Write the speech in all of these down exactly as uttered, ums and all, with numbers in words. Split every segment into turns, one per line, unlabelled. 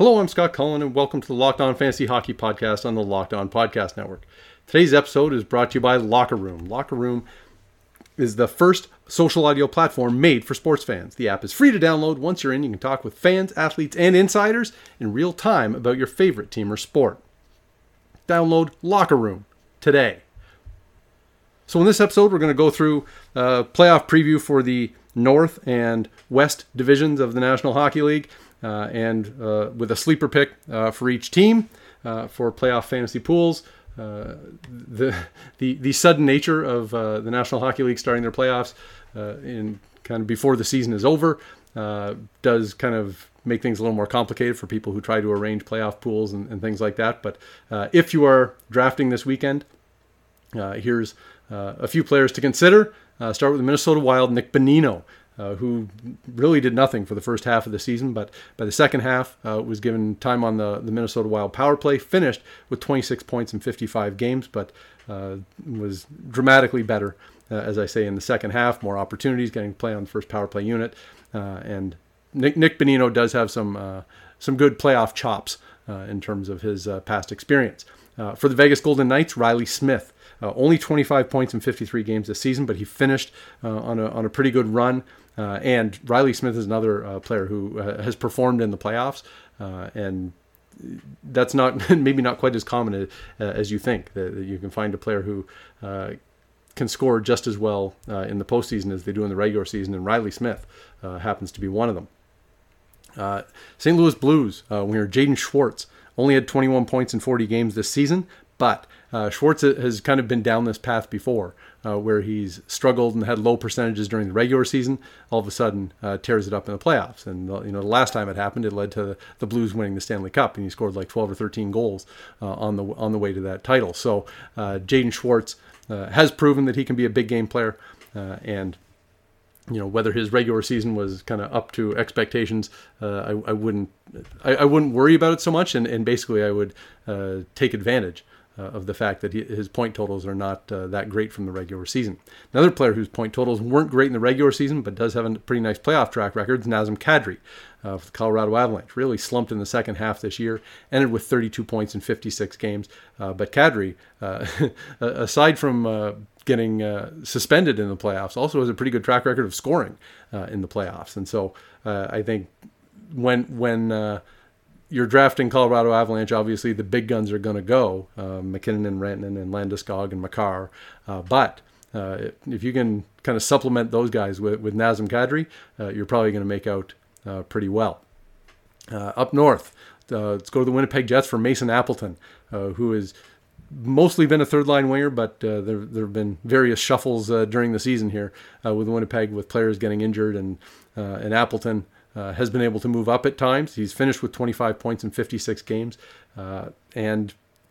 Hello, I'm Scott Cullen, and welcome to the Locked On Fantasy Hockey Podcast on the Locked On Podcast Network. Today's episode is brought to you by Locker Room. Locker Room is the first social audio platform made for sports fans. The app is free to download. Once you're in, you can talk with fans, athletes, and insiders in real time about your favorite team or sport. Download Locker Room today. So in this episode, we're going to go through a playoff preview for the North and West divisions of the National Hockey League. Uh, and uh, with a sleeper pick uh, for each team uh, for playoff fantasy pools. Uh, the, the the sudden nature of uh, the National Hockey League starting their playoffs uh, in kind of before the season is over uh, does kind of make things a little more complicated for people who try to arrange playoff pools and, and things like that. But uh, if you are drafting this weekend, uh, here's uh, a few players to consider. Uh, start with the Minnesota Wild, Nick Bonino. Uh, who really did nothing for the first half of the season, but by the second half uh, was given time on the, the Minnesota Wild power play, finished with twenty-six points in fifty-five games, but uh, was dramatically better, uh, as I say, in the second half, more opportunities, getting to play on the first power play unit, uh, and Nick, Nick Bonino does have some uh, some good playoff chops uh, in terms of his uh, past experience. Uh, for the Vegas Golden Knights, Riley Smith. Uh, only twenty-five points in fifty-three games this season, but he finished uh, on a on a pretty good run. Uh, and Riley Smith is another uh, player who uh, has performed in the playoffs, uh, and that's not maybe not quite as common as, uh, as you think. That, that you can find a player who uh, can score just as well uh, in the postseason as they do in the regular season, and Riley Smith uh, happens to be one of them. Uh, Saint Louis Blues, uh, we are Jaden Schwartz, only had twenty-one points in forty games this season, but uh, Schwartz has kind of been down this path before, uh, where he's struggled and had low percentages during the regular season. All of a sudden, uh, tears it up in the playoffs. And you know, the last time it happened, it led to the Blues winning the Stanley Cup, and he scored like twelve or thirteen goals uh, on the on the way to that title. So uh, Jaden Schwartz uh, has proven that he can be a big game player, uh, and you know, whether his regular season was kind of up to expectations, uh, I, I wouldn't, I, I wouldn't worry about it so much, and, and basically I would uh, take advantage uh, of the fact that he, his point totals are not uh, that great from the regular season. Another player whose point totals weren't great in the regular season, but does have a pretty nice playoff track record, is Nazem Kadri uh, for the Colorado Avalanche. Really slumped in the second half this year, ended with thirty-two points in fifty-six games. Uh, but Kadri, uh, aside from uh, getting uh, suspended in the playoffs, also has a pretty good track record of scoring uh, in the playoffs. And so uh, I think when when uh, you're drafting Colorado Avalanche, obviously the big guns are going to go, uh, McKinnon and Rantanen and Landeskog and Makar. Uh, but uh, if you can kind of supplement those guys with, with Nazem Kadri, uh, you're probably going to make out uh, pretty well. Uh, up north, uh, let's go to the Winnipeg Jets for Mason Appleton, uh, who is mostly been a third-line winger, but uh, there there have been various shuffles uh, during the season here uh, with Winnipeg, with players getting injured, and uh, and Appleton uh, has been able to move up at times. He's finished with twenty-five points in fifty-six games, uh, and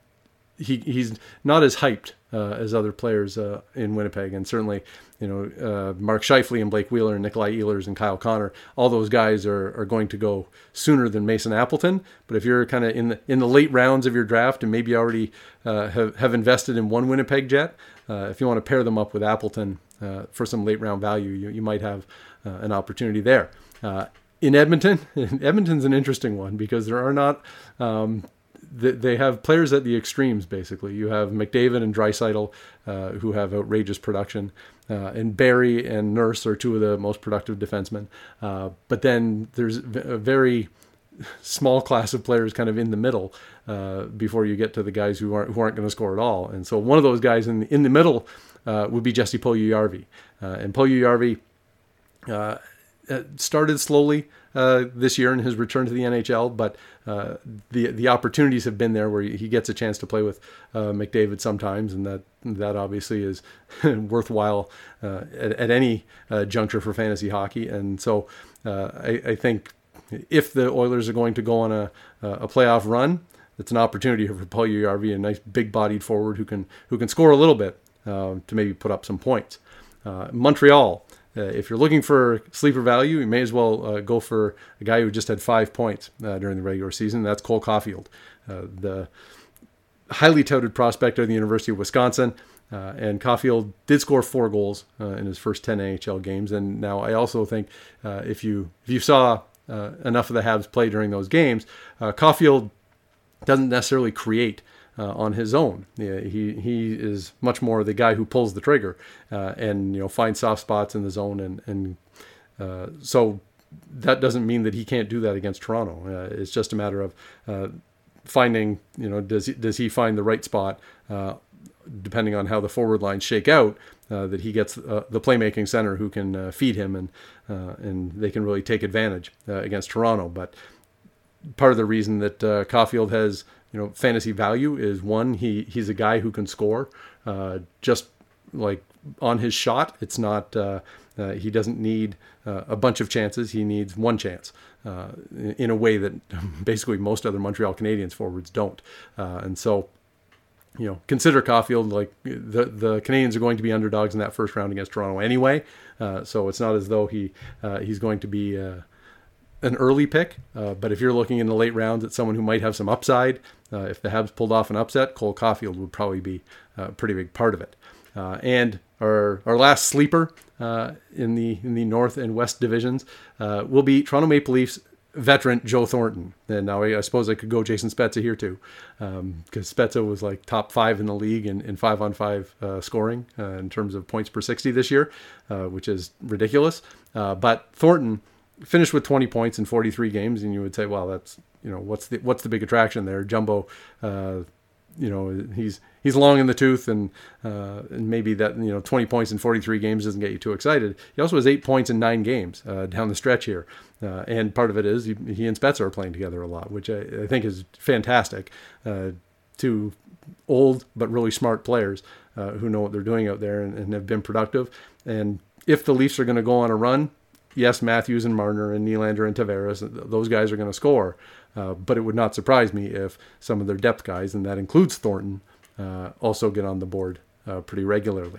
he he's not as hyped uh, as other players uh, in Winnipeg, and certainly, you know, uh, Mark Scheifele and Blake Wheeler and Nikolai Ehlers and Kyle Connor, all those guys are, are going to go sooner than Mason Appleton. But if you're kind of in the in the late rounds of your draft and maybe already uh, have, have invested in one Winnipeg Jet, uh, if you want to pair them up with Appleton uh, for some late round value, you, you might have uh, an opportunity there. Uh, in Edmonton, Edmonton's an interesting one because there are not... Um, They have players at the extremes, basically. You have McDavid and Draisaitl, uh, who have outrageous production. Uh, and Barry and Nurse are two of the most productive defensemen. Uh, but then there's a very small class of players kind of in the middle uh, before you get to the guys who aren't who aren't going to score at all. And so one of those guys in the, in the middle uh, would be Jesse Puljujarvi. Uh, and Puljujarvi uh, started slowly uh, this year in his return to the N H L, but uh, the the opportunities have been there where he gets a chance to play with uh, McDavid sometimes, and that that obviously is worthwhile uh, at, at any uh, juncture for fantasy hockey. And so uh, I, I think if the Oilers are going to go on a a playoff run, it's an opportunity for Puljujarvi, a nice big-bodied forward who can who can score a little bit uh, to maybe put up some points. Uh, Montreal. Uh, if you're looking for sleeper value, you may as well uh, go for a guy who just had five points uh, during the regular season. That's Cole Caulfield, uh, the highly touted prospect of the University of Wisconsin. Uh, and Caulfield did score four goals uh, in his first ten N H L games. And now I also think uh, if you if you saw uh, enough of the Habs play during those games, uh, Caulfield doesn't necessarily create uh, on his own. Yeah, he he is much more the guy who pulls the trigger uh, and you know finds soft spots in the zone, and and uh, so that doesn't mean that he can't do that against Toronto. Uh, it's just a matter of uh, finding, you know, does he, does he find the right spot, uh, depending on how the forward lines shake out, uh, that he gets uh, the playmaking center who can uh, feed him, and uh, and they can really take advantage uh, against Toronto. But part of the reason that uh, Caulfield has, you know, fantasy value is, one, he he's a guy who can score uh, just like on his shot. It's not uh, uh, he doesn't need uh, a bunch of chances. He needs one chance uh, in a way that basically most other Montreal Canadiens forwards don't. Uh, and so, you know, consider Caulfield, like the the Canadiens are going to be underdogs in that first round against Toronto anyway. Uh, so it's not as though he uh, he's going to be uh, an early pick. Uh, but if you're looking in the late rounds at someone who might have some upside, uh, if the Habs pulled off an upset, Cole Caulfield would probably be a pretty big part of it. Uh, and our our last sleeper uh, in the in the North and West divisions uh, will be Toronto Maple Leafs veteran Joe Thornton. And now I, I suppose I could go Jason Spezza here too, because um, Spezza was like top five in the league in, in five on five uh, scoring uh, in terms of points per sixty this year, uh, which is ridiculous. Uh, but Thornton finished with twenty points in forty-three games, and you would say, well, that's, you know, what's the what's the big attraction there? Jumbo, uh, you know, he's he's long in the tooth, and uh, and maybe that, you know, twenty points in forty-three games doesn't get you too excited. He also has eight points in nine games uh, down the stretch here, uh, and part of it is he, he and Spezza are playing together a lot, which I, I think is fantastic. Uh, two old but really smart players uh, who know what they're doing out there, and, and have been productive. And if the Leafs are going to go on a run, yes, Matthews and Marner and Nylander and Tavares, those guys are going to score. Uh, but it would not surprise me if some of their depth guys, and that includes Thornton, uh, also get on the board uh, pretty regularly.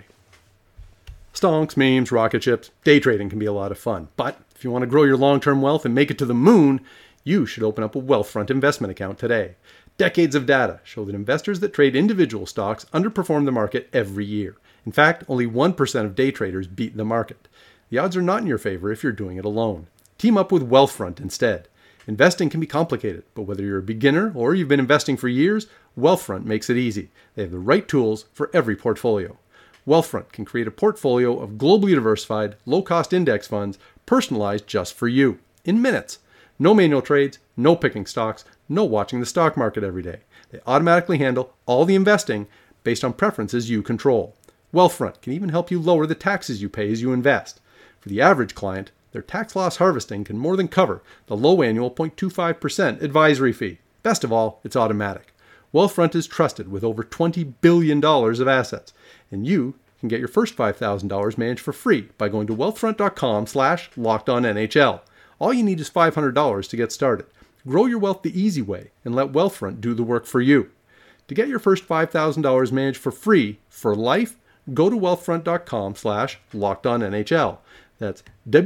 Stonks, memes, rocket ships, day trading can be a lot of fun. But if you want to grow your long-term wealth and make it to the moon, you should open up a Wealthfront investment account today. Decades of data show that investors that trade individual stocks underperform the market every year. In fact, only one percent of day traders beat the market. The odds are not in your favor if you're doing it alone. Team up with Wealthfront instead. Investing can be complicated, but whether you're a beginner or you've been investing for years, Wealthfront makes it easy. They have the right tools for every portfolio. Wealthfront can create a portfolio of globally diversified, low-cost index funds personalized just for you, in minutes. No manual trades, no picking stocks, no watching the stock market every day. They automatically handle all the investing based on preferences you control. Wealthfront can even help you lower the taxes you pay as you invest. For the average client, their tax loss harvesting can more than cover the low annual zero point two five percent advisory fee. Best of all, it's automatic. Wealthfront is trusted with over twenty billion dollars of assets, and you can get your first five thousand dollars managed for free by going to wealthfront.com slash lockedonnhl. All you need is five hundred dollars to get started. Grow your wealth the easy way and let Wealthfront do the work for you. To get your first five thousand dollars managed for free for life, go to wealthfront.com slash lockedonnhl. That's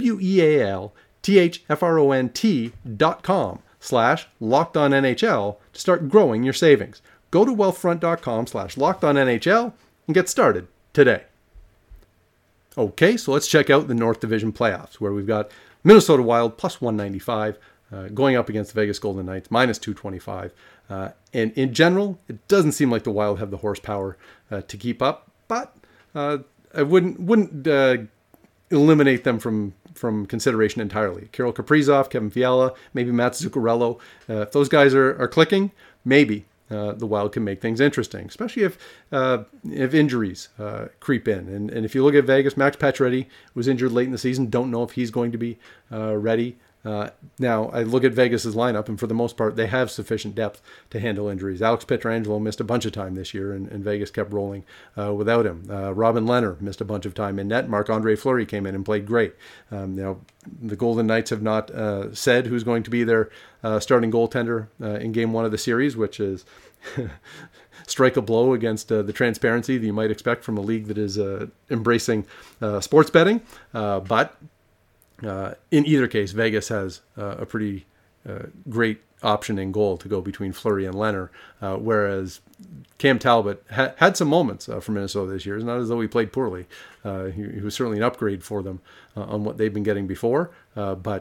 W-E-A-L-T-H-F-R-O-N-T dot com slash lockedonnhl to start growing your savings. Go to wealthfront.com slash lockedonnhl and get started today. Okay, so let's check out the North Division playoffs, where we've got Minnesota Wild plus one ninety-five uh, going up against the Vegas Golden Knights minus two twenty-five. Uh, and in general, it doesn't seem like the Wild have the horsepower uh, to keep up, but uh, I wouldn't wouldn't uh, eliminate them from, from consideration entirely. Kirill Kaprizov, Kevin Fiala, maybe Matt Zuccarello. Uh, if those guys are, are clicking, maybe uh, the Wild can make things interesting, especially if uh, if injuries uh, creep in. And, and if you look at Vegas, Max Pacioretty was injured late in the season. Don't know if he's going to be uh, ready. Uh, now, I look at Vegas's lineup, and for the most part, they have sufficient depth to handle injuries. Alex Pietrangelo missed a bunch of time this year, and, and Vegas kept rolling uh, without him. Uh, Robin Lehner missed a bunch of time in net. Marc-Andre Fleury came in and played great. Um, now, the Golden Knights have not uh, said who's going to be their uh, starting goaltender uh, in game one of the series, which is strike a blow against uh, the transparency that you might expect from a league that is uh, embracing uh, sports betting. Uh, but Uh, in either case, Vegas has uh, a pretty uh, great option in goal to go between Fleury and Lehner, uh, whereas Cam Talbot ha- had some moments uh, for Minnesota this year. It's not as though he played poorly. Uh, he, he was certainly an upgrade for them uh, on what they've been getting before, uh, but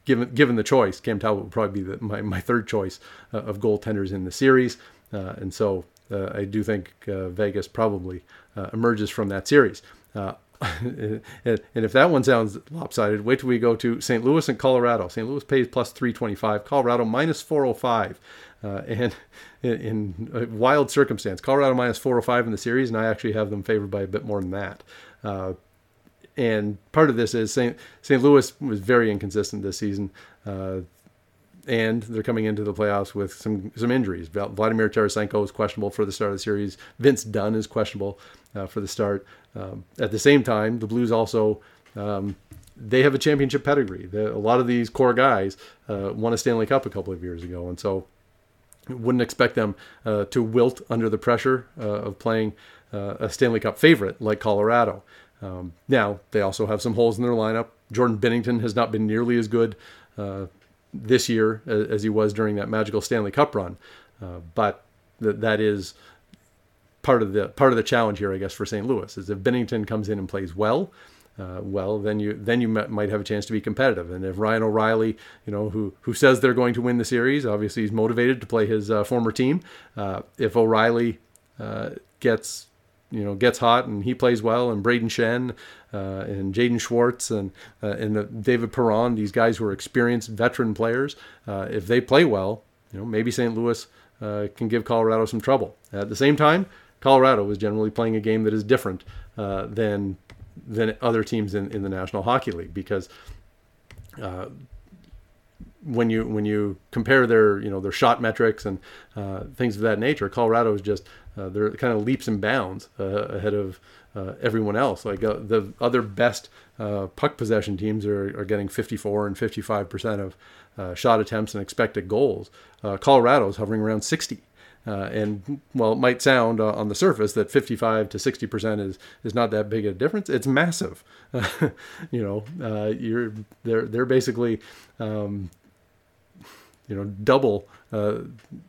given given the choice, Cam Talbot would probably be the, my my third choice uh, of goaltenders in the series, uh, and so uh, I do think uh, Vegas probably uh, emerges from that series. Uh, and, and if that one sounds lopsided, wait till we go to Saint Louis and Colorado. Saint Louis pays plus three twenty-five, Colorado minus four oh five. Uh, and in, in a wild circumstance, Colorado minus four oh five in the series, and I actually have them favored by a bit more than that. Uh, and part of this is Saint Saint Louis was very inconsistent this season, uh, and they're coming into the playoffs with some some injuries. Vladimir Tarasenko is questionable for the start of the series. Vince Dunn is questionable uh, for the start. Um, at the same time, the Blues also, um, they have a championship pedigree. The, a lot of these core guys uh, won a Stanley Cup a couple of years ago, and so wouldn't expect them uh, to wilt under the pressure uh, of playing uh, a Stanley Cup favorite like Colorado. Um, now, they also have some holes in their lineup. Jordan Binnington has not been nearly as good uh, this year as, as he was during that magical Stanley Cup run, uh, but th- that is part of the part of the challenge here, I guess, for Saint Louis, is if Binnington comes in and plays well, uh, well, then you then you might have a chance to be competitive. And if Ryan O'Reilly, you know, who who says they're going to win the series, obviously he's motivated to play his uh, former team. Uh, if O'Reilly uh, gets you know gets hot and he plays well, and Braden Shen uh, and Jaden Schwartz and uh, and the David Perron, these guys who are experienced veteran players, uh, if they play well, you know, maybe Saint Louis uh, can give Colorado some trouble. At the same time, Colorado is generally playing a game that is different uh, than than other teams in, in the National Hockey League, because uh, when you when you compare their you know their shot metrics and uh, things of that nature, Colorado is just uh, they're kind of leaps and bounds uh, ahead of uh, everyone else. Like uh, the other best uh, puck possession teams are, are getting fifty-four and fifty-five percent of uh, shot attempts and expected goals. Uh, Colorado is hovering around sixty. Uh, and while it might sound uh, on the surface that fifty-five to sixty percent is, is not that big a difference, it's massive. Uh, you know, uh, you're they're they're basically um, you know double uh,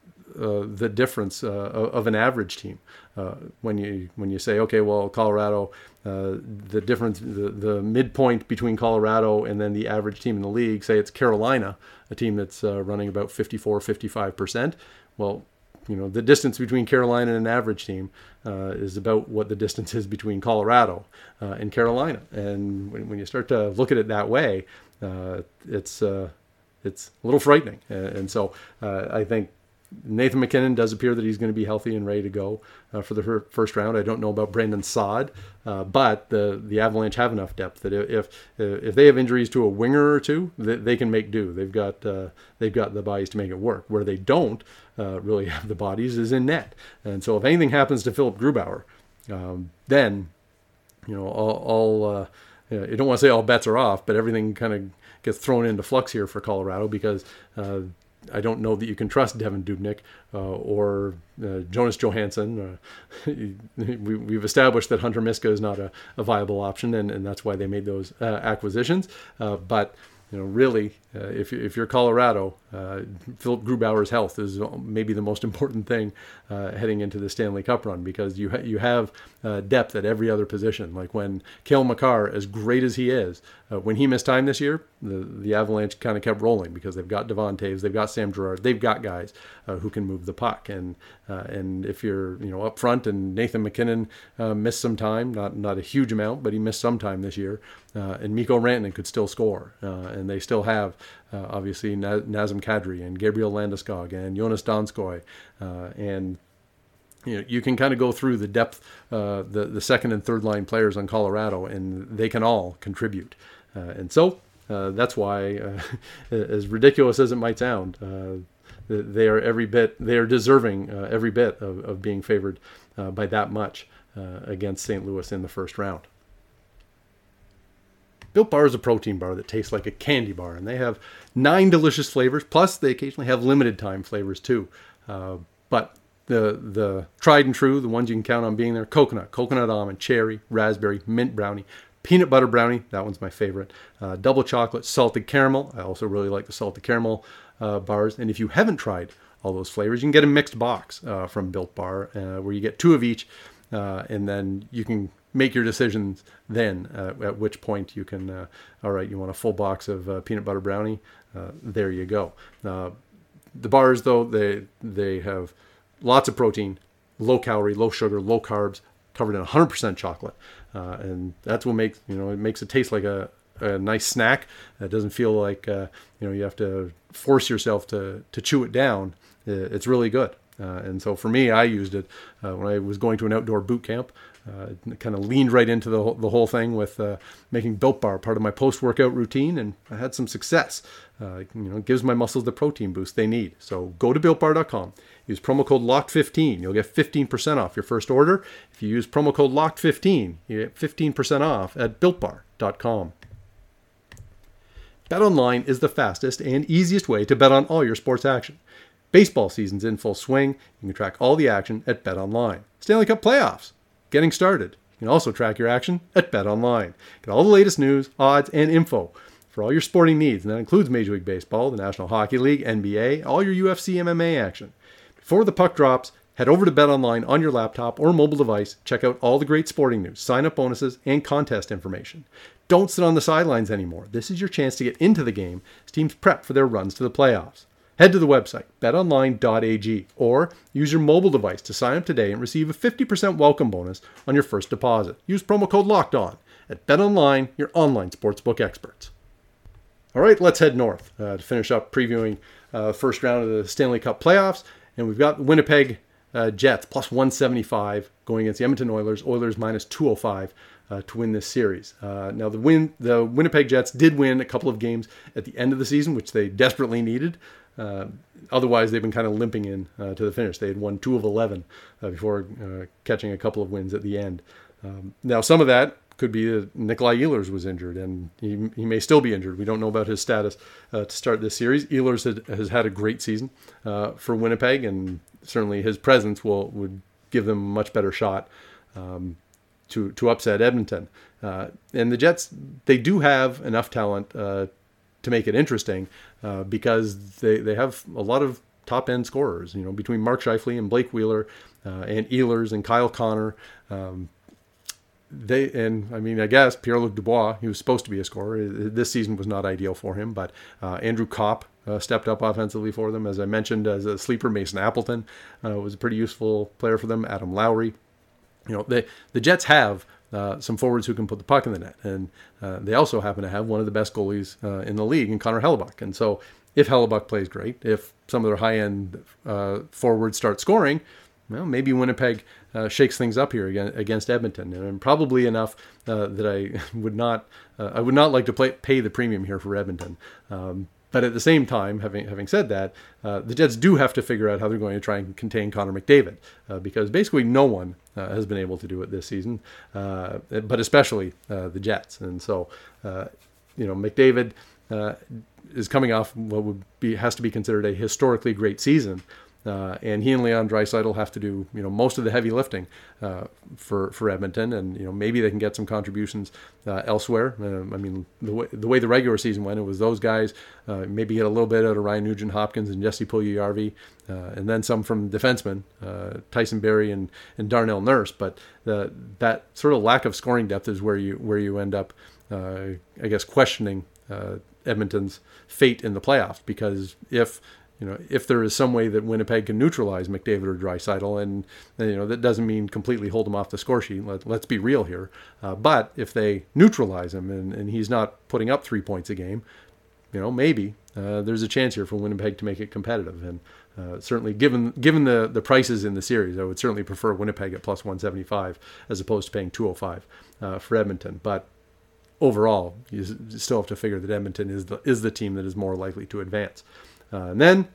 uh, the difference uh, of an average team. Uh, when you when you say, okay, well, Colorado, uh, the difference, the, the midpoint between Colorado and then the average team in the league, say it's Carolina, a team that's uh, running about fifty-four, fifty-five percent. Well, you know, the distance between Carolina and an average team uh, is about what the distance is between Colorado uh, and Carolina. And when, when you start to look at it that way, uh, it's uh, it's a little frightening. And, and so uh, I think Nathan MacKinnon does appear that he's going to be healthy and ready to go uh, for the first round. I don't know about Brandon Saad, uh, but the the Avalanche have enough depth that if if they have injuries to a winger or two, they, they can make do. They've got uh, they've got the bodies to make it work. Where they don't uh, really have the bodies is in net. And so if anything happens to Philip Grubauer, um, then you know all, all uh, you know, you don't want to say all bets are off, but everything kind of gets thrown into flux here for Colorado, because uh, I don't know that you can trust Devin Dubnyk uh, or uh, Jonas Johansson. Uh, we, we've established that Hunter Miska is not a, a viable option, and, and that's why they made those uh, acquisitions. Uh, but you know, really, uh, if if you're Colorado, uh, Philip Grubauer's health is maybe the most important thing uh, heading into the Stanley Cup run, because you ha- you have uh, depth at every other position. Like when Cale Makar, as great as he is, uh, when he missed time this year, the the Avalanche kind of kept rolling, because they've got Devon Toews, they've got Sam Girard, they've got guys uh, who can move the puck. And uh, and if you're you know up front, and Nathan MacKinnon uh, missed some time, not not a huge amount, but he missed some time this year, uh, and Mikko Rantanen could still score, uh, and they still have uh, obviously Nazem Kadri and Gabriel Landeskog and Jonas Donskoy, uh, and you know you can kind of go through the depth, uh, the the second and third line players on Colorado, and they can all contribute, uh, and so uh, that's why, uh, as ridiculous as it might sound, uh, they are every bit they are deserving uh, every bit of, of being favored uh, by that much uh, against Saint Louis in the first round. Built Bar is a protein bar that tastes like a candy bar, and they have nine delicious flavors, plus they occasionally have limited time flavors too. Uh, but the the tried and true, the ones you can count on being there: coconut, coconut almond, cherry, raspberry, mint brownie, peanut butter brownie, that one's my favorite, uh, double chocolate, salted caramel. I also really like the salted caramel uh, bars. And if you haven't tried all those flavors, you can get a mixed box uh, from Built Bar, uh, where you get two of each. Uh, and then you can make your decisions then, uh, at which point you can, uh, all right, you want a full box of uh, peanut butter brownie, uh, there you go. Uh, the bars, though, they they have lots of protein, low calorie, low sugar, low carbs, covered in one hundred percent chocolate. Uh, and that's what makes, you know, it makes it taste like a, a nice snack. It doesn't feel like, uh, you know, you have to force yourself to, to chew it down. It's really good. Uh, and so for me, I used it uh, when I was going to an outdoor boot camp. Uh, it kind of leaned right into the whole, the whole thing with uh, making Built Bar part of my post-workout routine, and I had some success. Uh, you know, it gives my muscles the protein boost they need. So go to built bar dot com. Use promo code locked fifteen. You'll get fifteen percent off your first order. If you use promo code locked fifteen, you get fifteen percent off at built bar dot com. BetOnline is the fastest and easiest way to bet on all your sports action. Baseball season's in full swing. You can track all the action at BetOnline. Stanley Cup playoffs getting started. You can also track your action at BetOnline. Get all the latest news, odds, and info for all your sporting needs, and that includes Major League Baseball, the National Hockey League, N B A, all your U F C, M M A action. Before the puck drops, head over to BetOnline on your laptop or mobile device. Check out all the great sporting news, sign-up bonuses, and contest information. Don't sit on the sidelines anymore. This is your chance to get into the game as teams prep for their runs to the playoffs. Head to the website, bet online dot a g, or use your mobile device to sign up today and receive a fifty percent welcome bonus on your first deposit. Use promo code LOCKEDON at BetOnline, your online sportsbook experts. All right, let's head north uh, to finish up previewing uh, the first round of the Stanley Cup playoffs. And we've got Winnipeg uh, Jets plus one seventy-five going against the Edmonton Oilers. Oilers minus two oh five uh, to win this series. Uh, now, the win, the Winnipeg Jets did win a couple of games at the end of the season, which they desperately needed. Uh, otherwise, they've been kind of limping in uh, to the finish. They had won two of eleven uh, before uh, catching a couple of wins at the end. Um, now, some of that could be that Nikolai Ehlers was injured, and he he may still be injured. We don't know about his status uh, to start this series. Ehlers had, has had a great season uh, for Winnipeg, and certainly his presence will would give them a much better shot um, to to upset Edmonton. Uh, and the Jets, they do have enough talent uh, to make it interesting uh, because they, they have a lot of top-end scorers, you know, between Mark Scheifele and Blake Wheeler uh, and Ehlers and Kyle Connor. Um, they and I mean, I guess Pierre-Luc Dubois, he was supposed to be a scorer. This season was not ideal for him, but uh, Andrew Kopp uh, stepped up offensively for them. As I mentioned, as a sleeper, Mason Appleton uh, was a pretty useful player for them. Adam Lowry. You know, they, the Jets have Uh, some forwards who can put the puck in the net. And uh, they also happen to have one of the best goalies uh, in the league in Connor Hellebuck. And so if Hellebuck plays great, if some of their high-end uh, forwards start scoring, well, maybe Winnipeg uh, shakes things up here again, against Edmonton. And probably enough uh, that I would not uh, I would not like to play, pay the premium here for Edmonton. Um, But at the same time, having having said that, uh, the Jets do have to figure out how they're going to try and contain Connor McDavid, uh, because basically no one uh, has been able to do it this season, uh, but especially uh, the Jets. And so, uh, you know, McDavid uh, is coming off what would be has to be considered a historically great season. Uh, and he and Leon Draisaitl have to do, you know, most of the heavy lifting uh, for for Edmonton, and you know maybe they can get some contributions uh, elsewhere. Uh, I mean, the way the way the regular season went, it was those guys. Uh, maybe get a little bit out of Ryan Nugent-Hopkins and Jesse Puljujarvi, uh, and then some from defensemen, uh, Tyson Barrie and, and Darnell Nurse. But the, that sort of lack of scoring depth is where you where you end up, uh, I guess, questioning uh, Edmonton's fate in the playoffs, because if You know, if there is some way that Winnipeg can neutralize McDavid or Draisaitl, and you know that doesn't mean completely hold him off the score sheet. Let, let's be real here. Uh, but if they neutralize him and, and he's not putting up three points a game, you know, maybe uh, there's a chance here for Winnipeg to make it competitive. And uh, certainly, given given the the prices in the series, I would certainly prefer Winnipeg at plus one seventy-five as opposed to paying two oh five uh, for Edmonton. But overall, you still have to figure that Edmonton is the is the team that is more likely to advance. Uh, and then,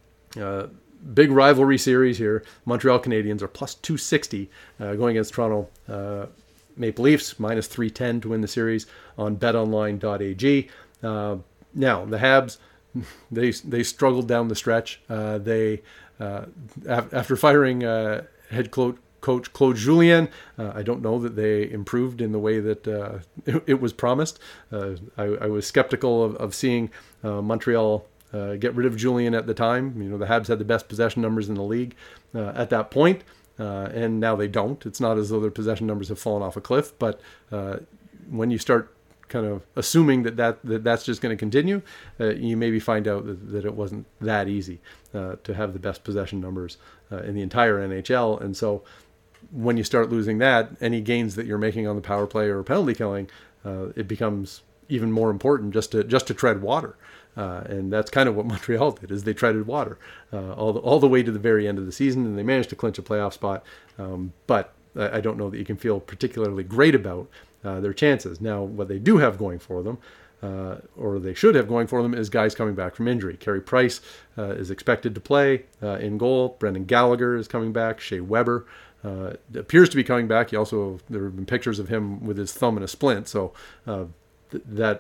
uh, big rivalry series here. Montreal Canadiens are plus two sixty uh, going against Toronto uh, Maple Leafs, minus three ten to win the series on bet online dot a g. Uh, now, the Habs, they they struggled down the stretch. Uh, they uh, af- After firing uh, head coach, coach Claude Julien, uh, I don't know that they improved in the way that uh, it, it was promised. Uh, I, I was skeptical of, of seeing uh, Montreal Uh, get rid of Julien at the time. You know, the Habs had the best possession numbers in the league uh, at that point. uh, and now they don't. It's not as though their possession numbers have fallen off a cliff, but uh, when you start kind of assuming that, that, that that's just going to continue, uh, you maybe find out that, that it wasn't that easy uh, to have the best possession numbers uh, in the entire N H L. And so when you start losing that, any gains that you're making on the power play or penalty killing, uh, it becomes even more important just to just to tread water. Uh, and that's kind of what Montreal did, is they treaded water uh, all the, all the way to the very end of the season, and they managed to clinch a playoff spot. Um, but I, I don't know that you can feel particularly great about uh, their chances. Now, what they do have going for them, uh, or they should have going for them, is guys coming back from injury. Carey Price uh, is expected to play uh, in goal. Brendan Gallagher is coming back. Shea Weber uh, appears to be coming back. He also, there have been pictures of him with his thumb in a splint, so uh, th- that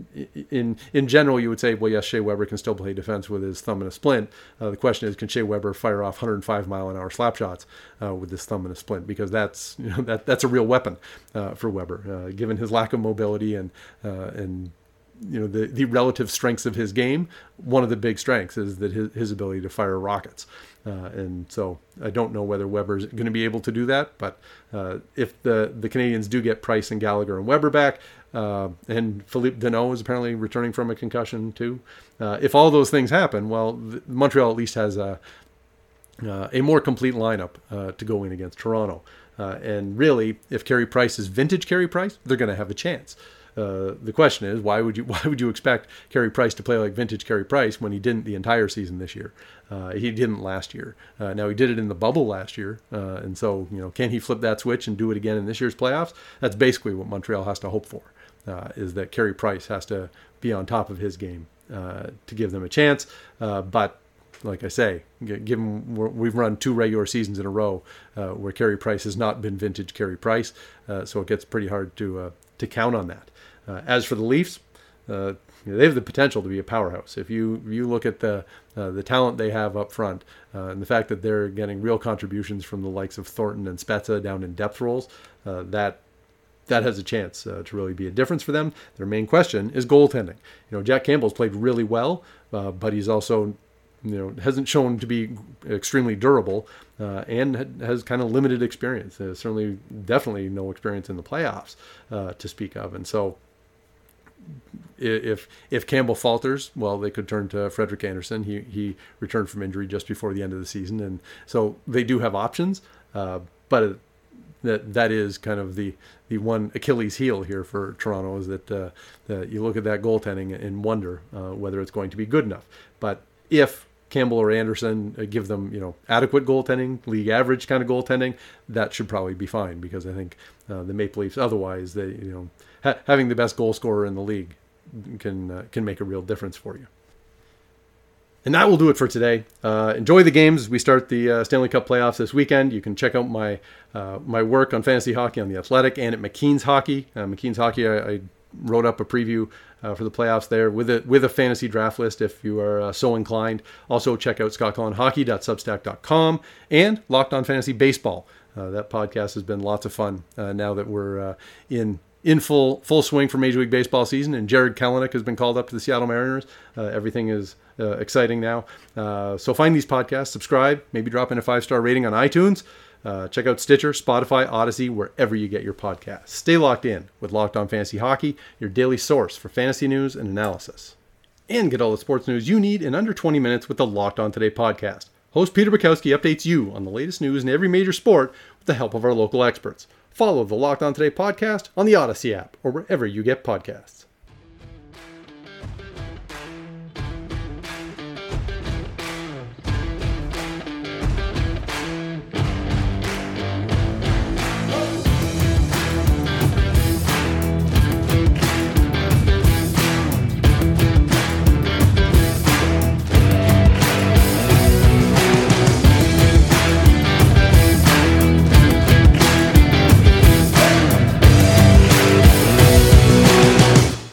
in in general, you would say, well, yes, Shea Weber can still play defense with his thumb in a splint. Uh, the question is, can Shea Weber fire off one hundred five mile an hour slap shots uh, with his thumb in a splint? Because that's you know that that's a real weapon uh, for Weber, uh, given his lack of mobility and uh, and you know the the relative strengths of his game. One of the big strengths is that his his ability to fire rockets. Uh, and so I don't know whether Weber's going to be able to do that, but uh, if the, the Canadians do get Price and Gallagher and Weber back, uh, and Philippe Deneau is apparently returning from a concussion too, uh, if all those things happen, well, the, Montreal at least has a, uh, a more complete lineup uh, to go in against Toronto. Uh, and really, if Carey Price is vintage Carey Price, they're going to have a chance. Uh, the question is, why would you why would you expect Carey Price to play like vintage Carey Price when he didn't the entire season this year? Uh, he didn't last year. Uh, now he did it in the bubble last year, uh, and so you know, can he flip that switch and do it again in this year's playoffs? That's basically what Montreal has to hope for. Uh, is that Carey Price has to be on top of his game uh, to give them a chance. Uh, but like I say, given we've run two regular seasons in a row uh, where Carey Price has not been vintage Carey Price, uh, so it gets pretty hard to uh, to count on that. Uh, as for the Leafs, uh, you know, they have the potential to be a powerhouse. If you if you look at the uh, the talent they have up front uh, and the fact that they're getting real contributions from the likes of Thornton and Spezza down in depth roles, uh, that that has a chance uh, to really be a difference for them. Their main question is goaltending. You know, Jack Campbell's played really well, uh, but he's also you know hasn't shown to be extremely durable uh, and has kind of limited experience. Uh, certainly, definitely no experience in the playoffs uh, to speak of, and so. If if Campbell falters, well, they could turn to Frederik Andersen. He he returned from injury just before the end of the season, and so they do have options. Uh, but it, that that is kind of the, the one Achilles heel here for Toronto, is that, uh, that you look at that goaltending and wonder uh, whether it's going to be good enough. But if Campbell or Anderson uh, give them you know adequate goaltending, league average kind of goaltending, that should probably be fine, because I think uh, the Maple Leafs otherwise they you know. Ha- having the best goal scorer in the league can uh, can make a real difference for you. And that will do it for today. Uh, enjoy the games. We start the uh, Stanley Cup playoffs this weekend. You can check out my uh, my work on fantasy hockey on The Athletic and at McKeen's Hockey. Uh, McKeen's Hockey, I, I wrote up a preview uh, for the playoffs there with a with a fantasy draft list if you are uh, so inclined. Also check out scott cullen hockey dot substack dot com and Locked On Fantasy Baseball. Uh, that podcast has been lots of fun uh, now that we're uh, in in full full swing for Major League Baseball season, and Jared Kelenic has been called up to the Seattle Mariners. Uh, everything is uh, exciting now. Uh, so find these podcasts, subscribe, maybe drop in a five-star rating on iTunes. Uh, check out Stitcher, Spotify, Odyssey, wherever you get your podcasts. Stay locked in with Locked On Fantasy Hockey, your daily source for fantasy news and analysis. And get all the sports news you need in under twenty minutes with the Locked On Today podcast. Host Peter Bukowski updates you on the latest news in every major sport with the help of our local experts. Follow the Locked On Today podcast on the Odyssey app or wherever you get podcasts.